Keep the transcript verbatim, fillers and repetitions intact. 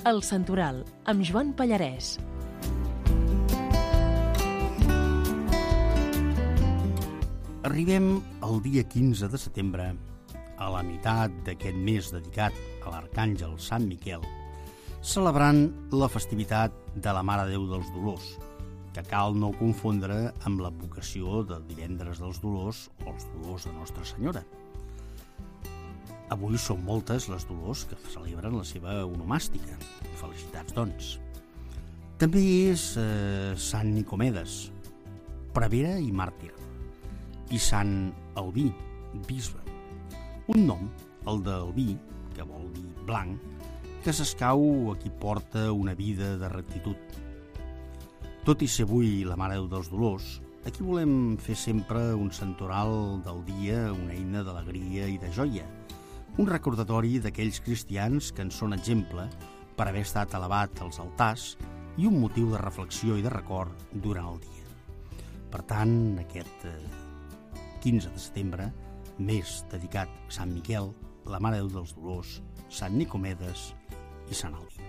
El Santoral, amb Joan Pallarès. Arribem al dia quinze de setembre, a la meitat d'aquest mes dedicat a l'Arcàngel Sant Miquel, celebrant la festivitat de la Mare de Déu dels Dolors, que cal no confondre amb la vocació de Divendres dels Dolors o els Dolors de Nostra Senyora. Avui són moltes les Dolors que celebren la seva onomàstica. Felicitats, doncs. També és eh, Sant Nicomedes, prevere i màrtir, i Sant Albí, bisbe. Un nom, el d'Albí, que vol dir blanc, que s'escau a qui porta una vida de rectitud. Tot i ser avui la Mare dels Dolors, aquí volem fer sempre un santoral del dia, una eina d'alegria i de joia, un recordatori d'aquells cristians que en són exemple per haver estat elevat als altars i un motiu de reflexió i de record durant el dia. Per tant, aquest quinze de setembre, mes dedicat a Sant Miquel, la Mare de Déu dels Dolors, Sant Nicomedes i Sant Albí.